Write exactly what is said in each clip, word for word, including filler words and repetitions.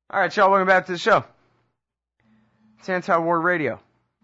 All right, y'all, welcome back to the show. It's Anti-War Radio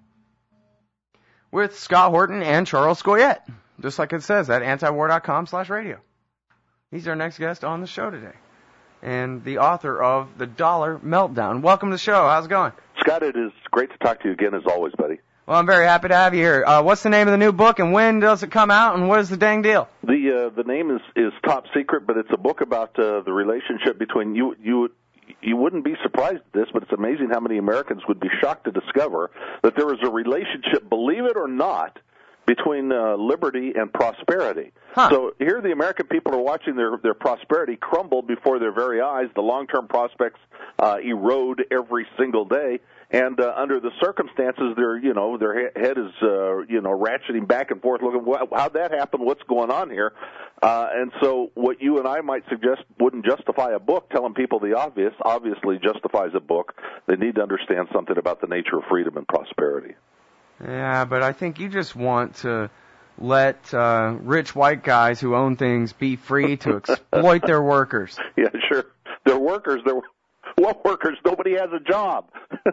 with Scott Horton and Charles Scoyette, just like it says at antiwar.com slash radio. He's our next guest on the show today, and the author of The Dollar Meltdown. Welcome to the show. How's it going? Scott, it is great to talk to you again, as always, buddy. Well, I'm very happy to have you here. Uh, what's the name of the new book, and when does it come out, and what is the dang deal? The uh, the name is, is top secret, but it's a book about uh, the relationship between you you. You wouldn't be surprised at this, but it's amazing how many Americans would be shocked to discover that there is a relationship, believe it or not, between uh, liberty and prosperity. Huh. So here the American people are watching their, their prosperity crumble before their very eyes. The long-term prospects uh, erode every single day. And uh, under the circumstances, their you know their he- head is uh, you know ratcheting back and forth, looking how'd that happen? What's going on here? Uh, and so, what you and I might suggest wouldn't justify a book. Telling people the obvious obviously justifies a book. They need to understand something about the nature of freedom and prosperity. Yeah, but I think you just want to let uh, rich white guys who own things be free to exploit their workers. Yeah, sure. They're workers. They're what workers? Nobody has a job.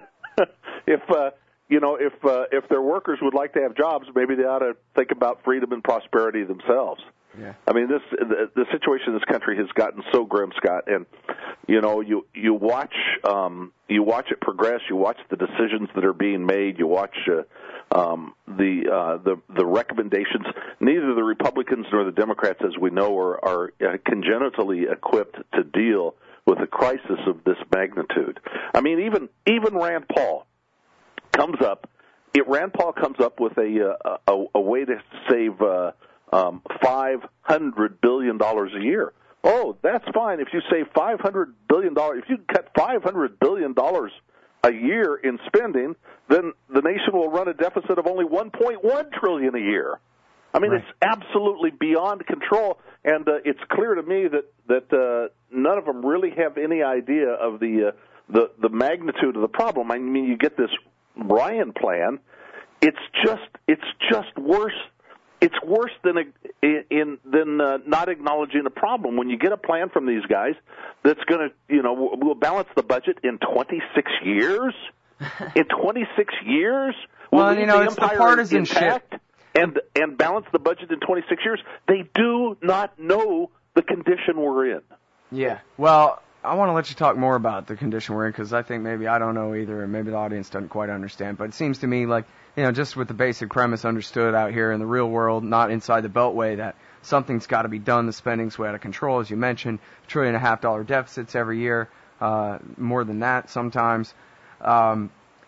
If uh, you know, if uh, if their workers would like to have jobs, maybe they ought to think about freedom and prosperity themselves. Yeah. I mean, this the, the situation in this country has gotten so grim, Scott, and you know, you you watch um, you watch it progress. You watch the decisions that are being made. You watch uh, um, the uh, the the recommendations. Neither the Republicans nor the Democrats, as we know, are are uh, congenitally equipped to deal with a crisis of this magnitude. I mean, even even Rand Paul comes up. It Rand Paul comes up with a uh, a, a way to save uh, um, five hundred billion dollars a year. Oh, that's fine if you save five hundred billion dollars. If you cut five hundred billion dollars a year in spending, then the nation will run a deficit of only one point one trillion dollars a year. I mean, right. It's absolutely beyond control, and uh, it's clear to me that that uh, none of them really have any idea of the uh, the the magnitude of the problem. I mean, you get this Ryan plan. It's just it's just worse. It's worse than a, in than uh, not acknowledging the problem. When you get a plan from these guys that's going to, you know, will balance the budget in twenty-six years. In twenty-six years, well, will you know, the it's the empire partisanship. intact and and balance the budget in twenty-six years. They do not know the condition we're in. Yeah. Well, I want to let you talk more about the condition we're in because I think maybe I don't know either, and maybe the audience doesn't quite understand. But it seems to me like, you know, just with the basic premise understood out here in the real world, not inside the Beltway, that something's got to be done. The spending's way out of control, as you mentioned, trillion and a half dollar deficits every year, uh, more than that sometimes. Um,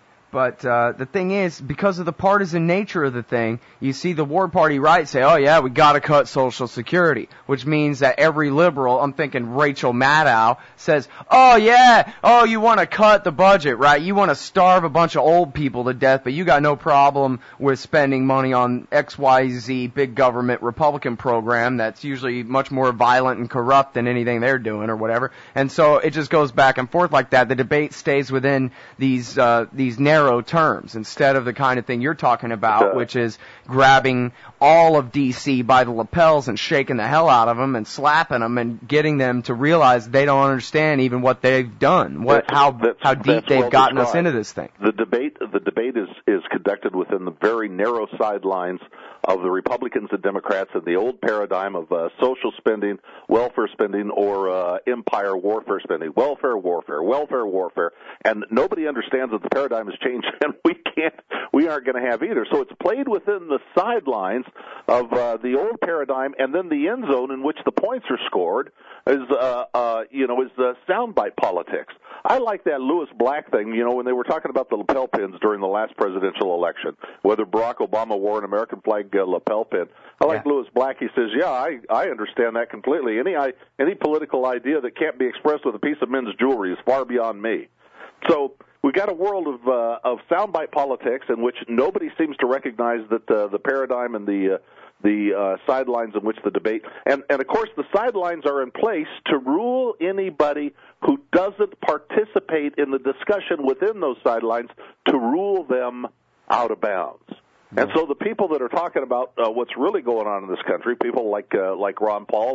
But uh, the thing is, because of the partisan nature of the thing, you see the War Party right say, oh, yeah, we got to cut Social Security, which means that every liberal, I'm thinking Rachel Maddow, says, oh, yeah, oh, you want to cut the budget, right? You want to starve a bunch of old people to death, but you got no problem with spending money on X Y Z big government Republican program that's usually much more violent and corrupt than anything they're doing or whatever. And so it just goes back and forth like that. The debate stays within these uh, these narrow terms instead of the kind of thing you're talking about, which is grabbing all of D C by the lapels and shaking the hell out of them and slapping them and getting them to realize they don't understand even what they've done, what that's, how that's, how deep they've well gotten described. us into this thing. The debate the debate is is conducted within the very narrow sidelines of the Republicans and Democrats and the old paradigm of uh, social spending, welfare spending, or uh, empire warfare spending. Welfare, warfare, welfare, warfare. And nobody understands that the paradigm has changed, and we can't, we aren't going to have either. So it's played within the sidelines of uh, the old paradigm, and then the end zone in which the points are scored is, uh, uh, you know, is uh, soundbite politics. I like that Lewis Black thing, you know, when they were talking about the lapel pins during the last presidential election, whether Barack Obama wore an American flag uh, lapel pin. I like Yeah. Lewis Black. He says, yeah, I, I understand that completely. Any I, any political idea that can't be expressed with a piece of men's jewelry is far beyond me. So we've got a world of uh, of soundbite politics in which nobody seems to recognize that uh, the paradigm and the uh, the uh, sidelines in which the debate, and, and of course the sidelines are in place to rule anybody who doesn't participate in the discussion within those sidelines, to rule them out of bounds. Mm-hmm. And so the people that are talking about uh, what's really going on in this country, people like uh, like Ron Paul and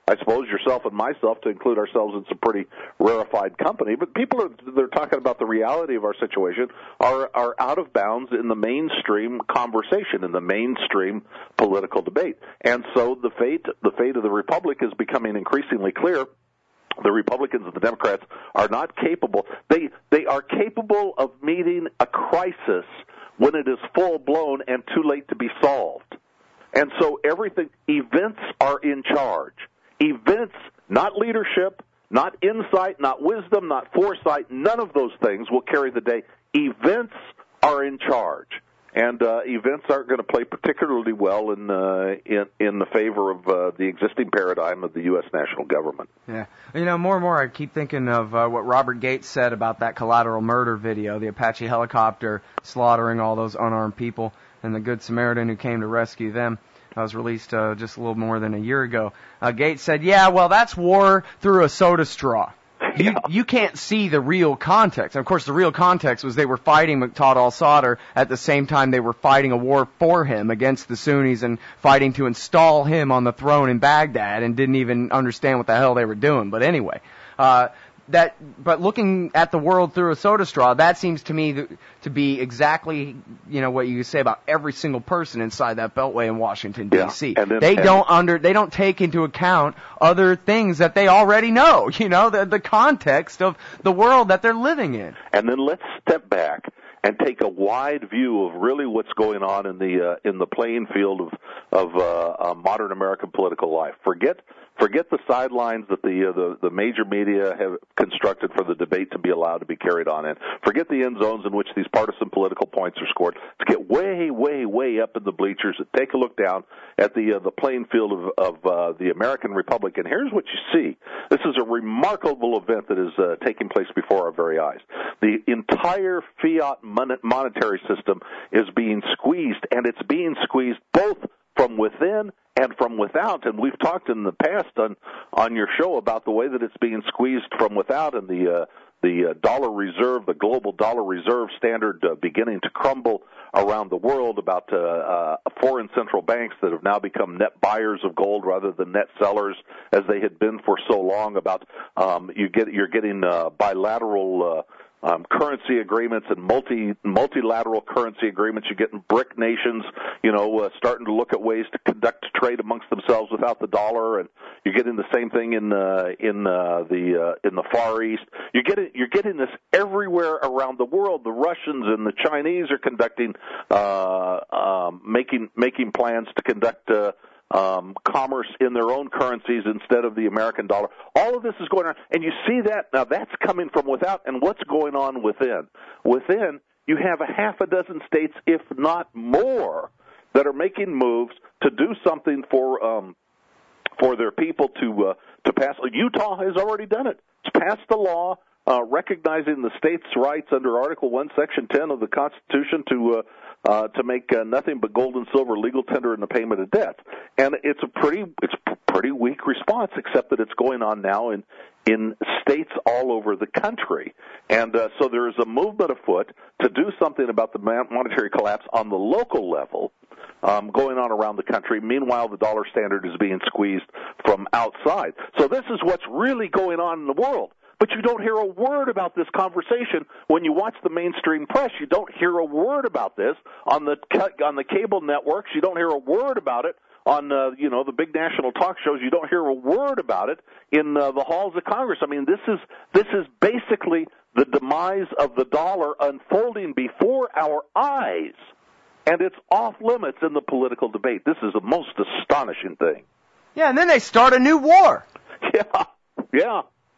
I suppose yourself and myself, to include ourselves in some pretty rarefied company. But people are they're talking about the reality of our situation are are out of bounds in the mainstream conversation, in the mainstream political debate. And so the fate the fate of the Republic is becoming increasingly clear. The Republicans and the Democrats are not capable. They they are capable of meeting a crisis when it is full blown and too late to be solved. And so everything, events are in charge. Events, not leadership, not insight, not wisdom, not foresight, none of those things will carry the day. Events are in charge. And uh, events aren't going to play particularly well in uh, in in the favor of uh, the existing paradigm of the U S national government. Yeah, you know, more and more I keep thinking of uh, what Robert Gates said about that collateral murder video, the Apache helicopter slaughtering all those unarmed people, and the Good Samaritan who came to rescue them. That was released uh, just a little more than a year ago. Uh, Gates said, "Yeah, well, that's war through a soda straw." You, yeah. you can't see the real context. And of course, the real context was they were fighting Muqtada al-Sadr at the same time they were fighting a war for him against the Sunnis and fighting to install him on the throne in Baghdad, and didn't even understand what the hell they were doing. But anyway, uh, that, but looking at the world through a soda straw, that seems to me th- to be exactly, you know, what you say about every single person inside that beltway in Washington, D C. Yeah. Then, they don't under, they don't take into account other things that they already know, you know, the, the context of the world that they're living in. And then let's step back and take a wide view of really what's going on in the uh, in the playing field of of uh, uh, modern American political life. Forget forget the sidelines that the, uh, the the major media have constructed for the debate to be allowed to be carried on in. Forget the end zones in which these partisan political points are scored. Let's get way, way, way up in the bleachers and take a look down at the uh, the playing field of, of uh, the American Republic. And here's what you see. This is a remarkable event that is uh, taking place before our very eyes. The entire fiat monetary system is being squeezed, and it's being squeezed both from within and from without. And we've talked in the past on on your show about the way that it's being squeezed from without, and the uh, the uh, dollar reserve, the global dollar reserve standard uh, beginning to crumble around the world, about uh, uh, foreign central banks that have now become net buyers of gold rather than net sellers as they had been for so long, about um, you get you're getting uh, bilateral uh, Um, currency agreements and multi multilateral currency agreements. You're getting BRIC nations, you know, uh, starting to look at ways to conduct trade amongst themselves without the dollar, and you're getting the same thing in uh, in uh, the uh, in the Far East. You're getting you're getting this everywhere around the world. The Russians and the Chinese are conducting, uh, um, making making plans to conduct Uh, Um, commerce in their own currencies instead of the American dollar. All of this is going on, and you see that now. That's coming from without, and what's going on within? Within, you have a half a dozen states, if not more, that are making moves to do something for um, for their people to uh, to pass. Utah has already done it. It's passed the law uh, recognizing the states' rights under Article One, Section ten of the Constitution to uh, Uh, to make uh, nothing but gold and silver legal tender in the payment of debt. And it's a pretty it's a pretty weak response, except that it's going on now in in states all over the country. And uh, so there is a movement afoot to do something about the monetary collapse on the local level um, going on around the country. Meanwhile, the dollar standard is being squeezed from outside. So this is what's really going on in the world. But you don't hear a word about this conversation when you watch the mainstream press. You don't hear a word about this on the on the cable networks. You don't hear a word about it on uh, you know the big national talk shows. You don't hear a word about it in uh, the halls of Congress. I mean, this is this is basically the demise of the dollar unfolding before our eyes, and it's off limits in the political debate. This is the most astonishing thing. Yeah, and then they start a new war. Yeah, yeah.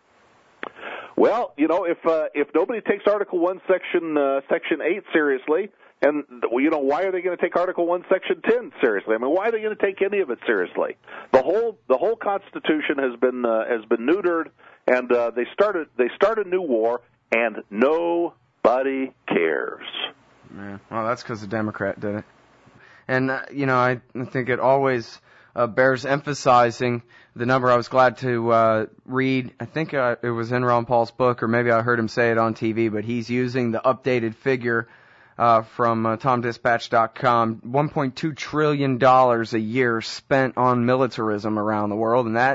Well, you know, if uh, if nobody takes Article One, Section uh, Section Eight seriously, and you know, why are they going to take Article One, Section Ten seriously? I mean, why are they going to take any of it seriously? The whole the whole Constitution has been uh, has been neutered, and uh, they started they start a new war, and nobody cares. Yeah, well, that's because the Democrat did it, and uh, you know, I think it always uh, bears emphasizing the number I was glad to uh, read. I think uh, it was in Ron Paul's book, or maybe I heard him say it on T V, but he's using the updated figure uh, from uh, Tom Dispatch dot com, one point two trillion dollars a year spent on militarism around the world, and that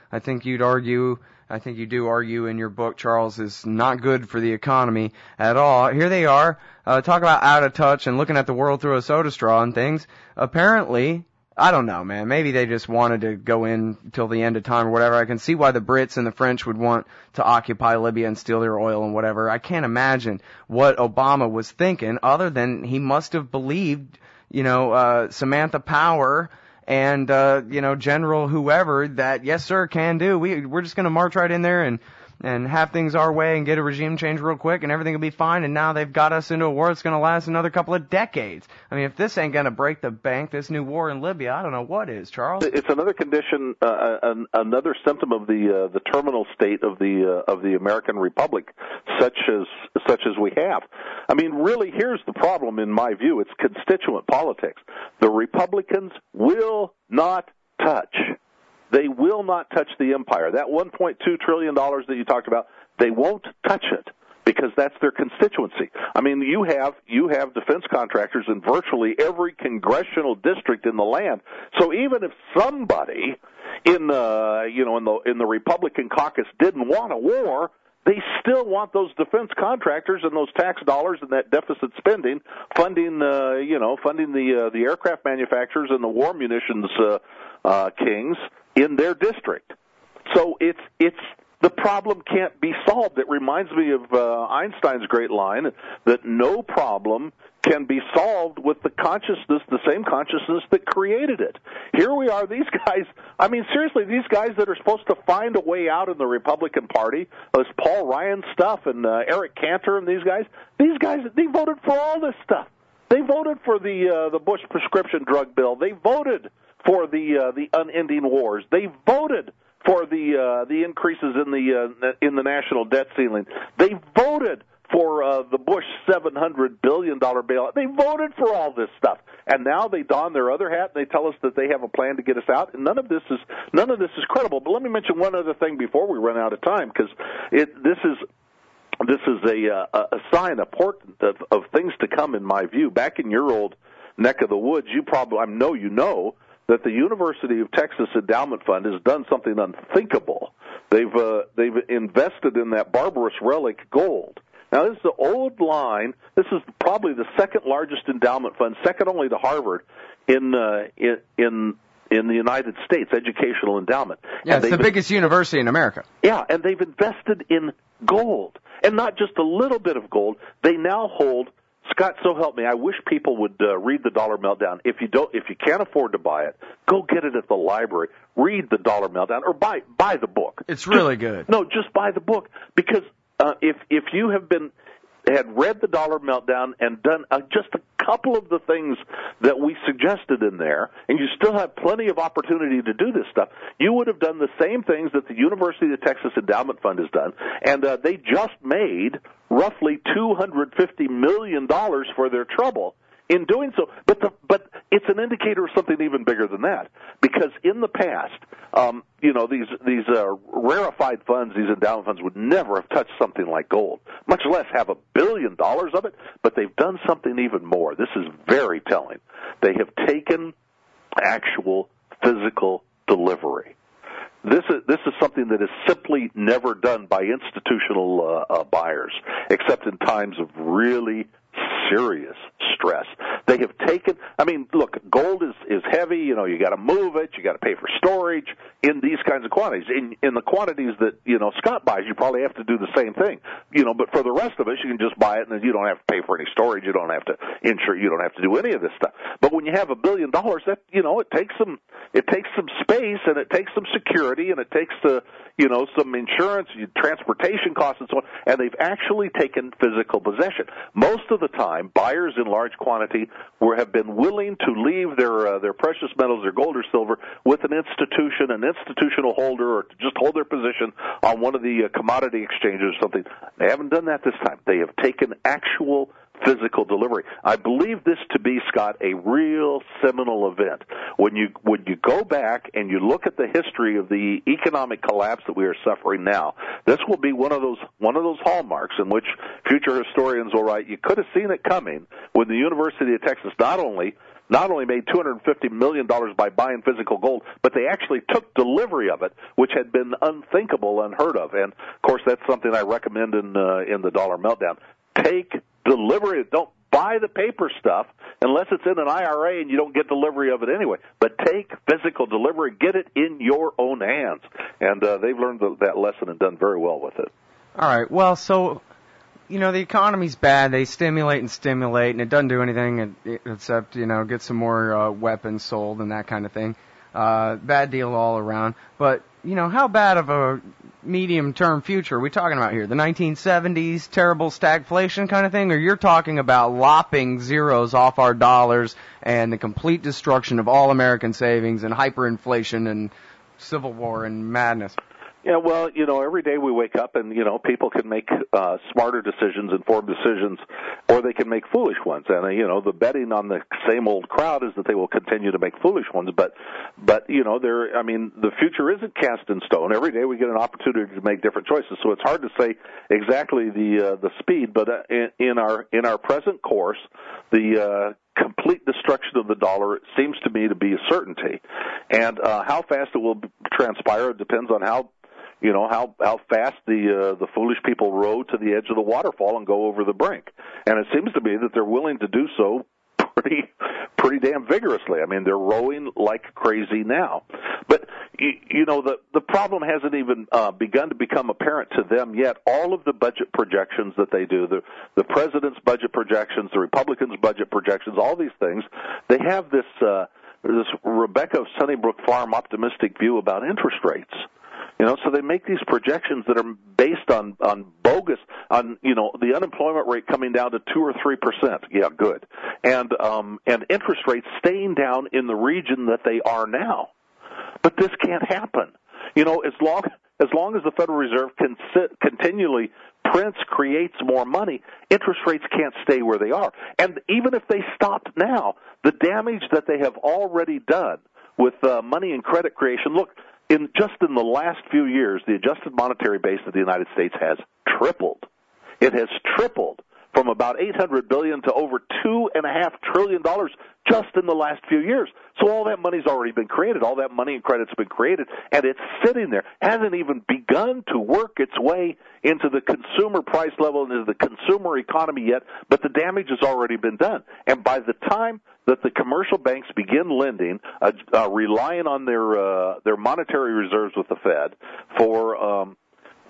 I think you'd argue, I think you do argue in your book, Charles, is not good for the economy at all. Here they are, uh, talk about out of touch and looking at the world through a soda straw and things. Apparently, I don't know, man. Maybe they just wanted to go in till the end of time or whatever. I can see why the Brits and the French would want to occupy Libya and steal their oil and whatever. I can't imagine what Obama was thinking other than he must have believed, you know, uh, Samantha Power and, uh, you know, General whoever that, yes, sir, can do. We, we're just going to march right in there and, and have things our way and get a regime change real quick and everything will be fine. And now they've got us into a war that's going to last another couple of decades. I mean, if this ain't going to break the bank, this new war in Libya, I don't know what is, Charles. It's another condition, uh, an, another symptom of the uh, the terminal state of the uh, of the American Republic, such as such as we have. I mean, really, here's the problem in my view. It's constituent politics. The Republicans will not touch. They will not touch the empire. That one point two trillion dollars that you talked about, they won't touch it because that's their constituency. I mean, you have you have defense contractors in virtually every congressional district in the land. So even if somebody in the you know in the in the Republican caucus didn't want a war, they still want those defense contractors and those tax dollars and that deficit spending funding, uh, you know, funding the uh, the aircraft manufacturers and the war munitions uh, uh, kings in their district. So it's it's the problem can't be solved. It reminds me of uh, Einstein's great line that no problem can be solved with the consciousness, the same consciousness that created it. Here we are, these guys, I mean, seriously, these guys that are supposed to find a way out in the Republican Party, this Paul Ryan stuff and uh, Eric Cantor and these guys, these guys, they voted for all this stuff. They voted for the uh, the Bush prescription drug bill. They voted for the uh, the unending wars. They voted for the uh, the increases in the uh, in the national debt ceiling. They voted for uh, the Bush seven hundred billion dollars bailout. They voted for all this stuff, and now they don their other hat and they tell us that they have a plan to get us out. And none of this is none of this is credible. But let me mention one other thing before we run out of time, because it this is. This is a, uh, a sign, a portent of, of things to come, in my view. Back in your old neck of the woods, you probably, I know you know, that the University of Texas Endowment Fund has done something unthinkable. They've uh, they've invested in that barbarous relic gold. Now, this is the old line. This is probably the second largest endowment fund, second only to Harvard, in uh, in in in the United States, educational endowment. Yeah, and it's the biggest university in America. Yeah, and they've invested in gold. And not just a little bit of gold. They now hold, Scott, so help me, I wish people would uh, read The Dollar Meltdown. If you don't, if you can't afford to buy it, go get it at the library. Read The Dollar Meltdown, or buy buy the book. It's really just, good. No, just buy the book, because uh, if if you have been had read The Dollar Meltdown and done uh, just a couple of the things that we suggested in there, and you still have plenty of opportunity to do this stuff, you would have done the same things that the University of Texas Endowment Fund has done, and uh, they just made roughly two hundred fifty million dollars for their trouble in doing so. But the, but it's an indicator of something even bigger than that, because in the past, um, you know, these these uh, rarefied funds, these endowment funds, would never have touched something like gold, much less have a billion dollars of it. But they've done something even more. This is very telling. They have taken actual physical delivery. This is this is something that is simply never done by institutional uh, uh, buyers, except in times of really serious stress. They have taken, I mean, look, gold is, is heavy, you know, you got to move it, you got to pay for storage in these kinds of quantities. In, in the quantities that, you know, Scott buys, you probably have to do the same thing. You know, but for the rest of us, you can just buy it and then you don't have to pay for any storage, you don't have to insure, you don't have to do any of this stuff. But when you have a billion dollars, that, you know, it takes some, it takes some space and it takes some security and it takes the, you know, some insurance, transportation costs and so on, and they've actually taken physical possession. Most of the time, buyers in large quantity were, have been willing to leave their uh, their precious metals, their gold or silver, with an institution, an institutional holder, or to just hold their position on one of the uh, commodity exchanges or something. They haven't done that this time. They have taken actual physical delivery. I believe this to be, Scott, a real seminal event. When you when you go back and you look at the history of the economic collapse that we are suffering now, this will be one of those one of those hallmarks in which future historians will write, you could have seen it coming when the University of Texas not only not only made two hundred fifty million dollars by buying physical gold, but they actually took delivery of it, which had been unthinkable, unheard of. And, of course, that's something I recommend in uh, in the Dollar Meltdown. Take delivery. Don't buy the paper stuff unless it's in an I R A and you don't get delivery of it anyway. But take physical delivery. Get it in your own hands. And uh, they've learned the, that lesson and done very well with it. All right. Well, so, you know, the economy's bad. They stimulate and stimulate, and it doesn't do anything except, you know, get some more uh, weapons sold and that kind of thing. Uh, bad deal all around. But, you know, how bad of a medium-term future are we talking about here? The nineteen seventies terrible stagflation kind of thing? Or you're talking about lopping zeros off our dollars and the complete destruction of all American savings and hyperinflation and civil war and madness? Yeah, well, you know, every day we wake up and, you know, people can make uh, smarter decisions, informed decisions, or they can make foolish ones. And, uh, you know, the betting on the same old crowd is that they will continue to make foolish ones. But, but you know, there. I mean, the future isn't cast in stone. Every day we get an opportunity to make different choices. So it's hard to say exactly the uh, the speed. But uh, in, in our in our present course, the uh, complete destruction of the dollar seems to me to be a certainty. And uh, how fast it will transpire depends on how You know, how, how fast the uh, the foolish people row to the edge of the waterfall and go over the brink. And it seems to me that they're willing to do so pretty pretty damn vigorously. I mean, they're rowing like crazy now. But, you, you know, the, the problem hasn't even uh, begun to become apparent to them yet. All of the budget projections that they do, the, the president's budget projections, the Republicans' budget projections, all these things, they have this, uh, this Rebecca of Sunnybrook Farm optimistic view about interest rates. You know, so they make these projections that are based on, on bogus, on, you know, the unemployment rate coming down to two or three percent. Yeah, good. And, um, and interest rates staying down in the region that they are now. But this can't happen. You know, as long, as long as the Federal Reserve can sit, continually prints, creates more money, interest rates can't stay where they are. And even if they stopped now, the damage that they have already done with uh, money and credit creation, look, In just in the last few years, the adjusted monetary base of the United States has tripled. It has tripled from about eight hundred billion dollars to over two and a half trillion dollars just in the last few years. So all that money's already been created. All that money and credit's been created, and it's sitting there. Hasn't even begun to work its way into the consumer price level and into the consumer economy yet, but the damage has already been done. And by the time that the commercial banks begin lending, uh, uh, relying on their uh, their monetary reserves with the Fed for um,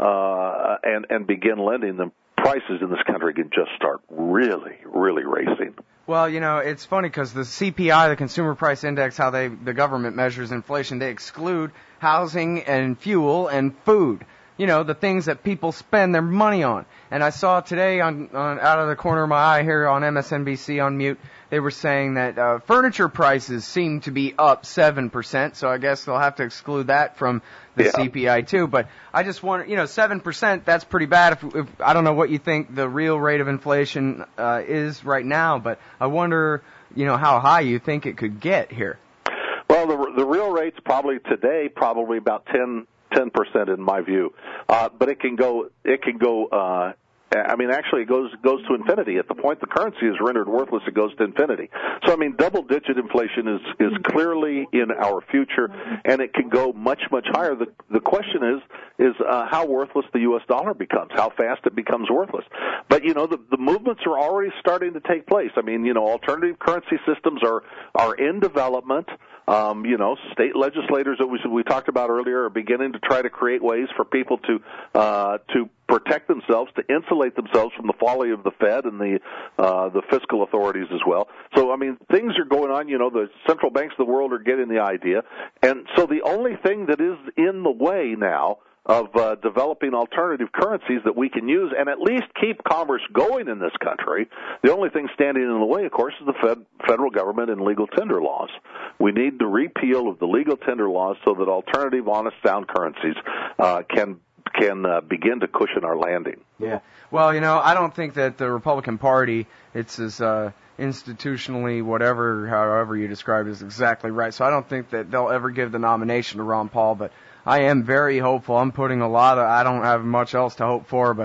uh, and and begin lending, the prices in this country can just start really, really racing. Well, you know, it's funny because the C P I, the Consumer Price Index, how they the government measures inflation, they exclude housing and fuel and food. You know, the things that people spend their money on. And I saw today on, on out of the corner of my eye here on M S N B C on mute, they were saying that uh, furniture prices seem to be up seven percent, so I guess they'll have to exclude that from the yeah. C P I too. But I just wonder, you know, seven percent, that's pretty bad. If, if I don't know what you think the real rate of inflation uh, is right now, but I wonder, you know, how high you think it could get here. Well, the, the real rate's probably today probably about ten ten percent in my view, uh, but it can go. It can go. Uh, I mean, actually, it goes goes to infinity. At the point the currency is rendered worthless, it goes to infinity. So, I mean, double-digit inflation is is clearly in our future, and it can go much much higher. The the question is is uh, how worthless the U S dollar becomes, how fast it becomes worthless. But you know, the the movements are already starting to take place. I mean, you know, alternative currency systems are are in development. Um, you know, state legislators that we, we talked about earlier are beginning to try to create ways for people to uh, to protect themselves, to insulate themselves from the folly of the Fed and the uh, the fiscal authorities as well. So, I mean, things are going on. You know, the central banks of the world are getting the idea. And so the only thing that is in the way now of uh, developing alternative currencies that we can use and at least keep commerce going in this country, the only thing standing in the way, of course, is the Fed, federal government and legal tender laws. We need the repeal of the legal tender laws so that alternative, honest, sound currencies uh, can can uh, begin to cushion our landing. Yeah. Well, you know, I don't think that the Republican Party, it's as uh, institutionally whatever, however you describe it, is exactly right. So I don't think that they'll ever give the nomination to Ron Paul, but I am very hopeful. I'm putting a lot of, I don't have much else to hope for, but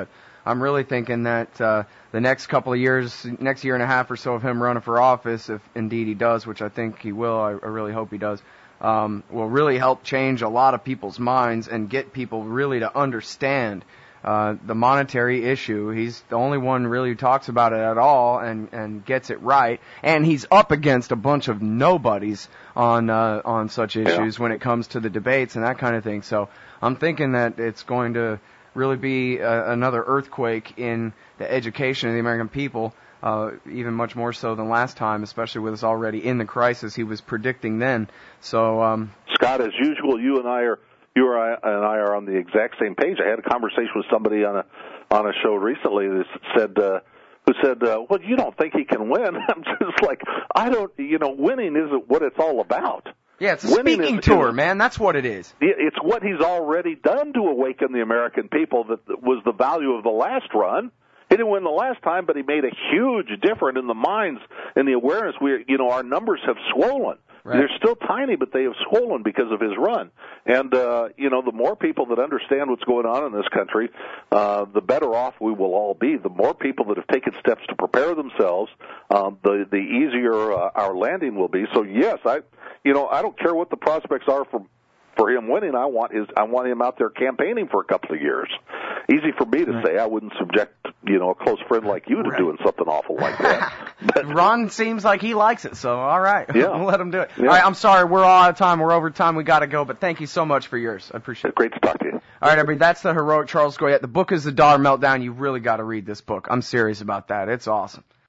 I'm really thinking that uh, the next couple of years, next year and a half or so of him running for office, if indeed he does, which I think he will, I, I really hope he does, um, will really help change a lot of people's minds and get people really to understand uh, the monetary issue. He's the only one really who talks about it at all and, and gets it right. And he's up against a bunch of nobodies on uh, on such issues yeah. when it comes to the debates and that kind of thing. So I'm thinking that it's going to really be a, another earthquake in the education of the American people, uh, even much more so than last time, especially with us already in the crisis he was predicting then. So, um, Scott, as usual, you and I are you and I are on the exact same page. I had a conversation with somebody on a on a show recently that said. Uh, who said, uh, well, you don't think he can win? I'm just like, I don't, you know, winning isn't what it's all about. Yeah, it's a winning speaking is, tour, is, man. That's what it is. It's what he's already done to awaken the American people that was the value of the last run. He didn't win the last time, but he made a huge difference in the minds and the awareness. We, you know, our numbers have swollen. Right. They're still tiny, but they have swollen because of his run. And, uh, you know, the more people that understand what's going on in this country, uh, the better off we will all be. The more people that have taken steps to prepare themselves, um, the, the easier uh, our landing will be. So, yes, I, you know, I don't care what the prospects are for for him winning. I want his, I want him out there campaigning for a couple of years. Easy for me to right. say. I wouldn't subject, you know, a close friend like you to right. doing something awful like that. But Ron seems like he likes it, so all right. Yeah. We'll let him do it. Yeah. All right, I'm sorry. We're all out of time. We're over time. We got to go, but thank you so much for yours. I appreciate it. Great to talk to you. All right, everybody. That's the heroic Charles Goyette. The book is The Dollar Meltdown. You really got to read this book. I'm serious about that. It's awesome.